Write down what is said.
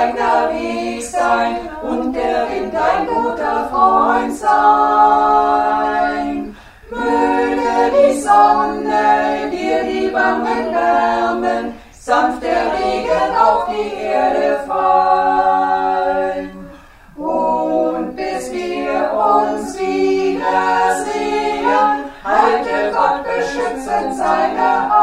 eigener Weg sein und der Wind ein guter Freund sein. Möge die Sonne dir die Wangen wärmen, sanft der Regen auf die Erde fallen. Und bis wir uns wiedersehen, halte Gott beschützend seine Hand.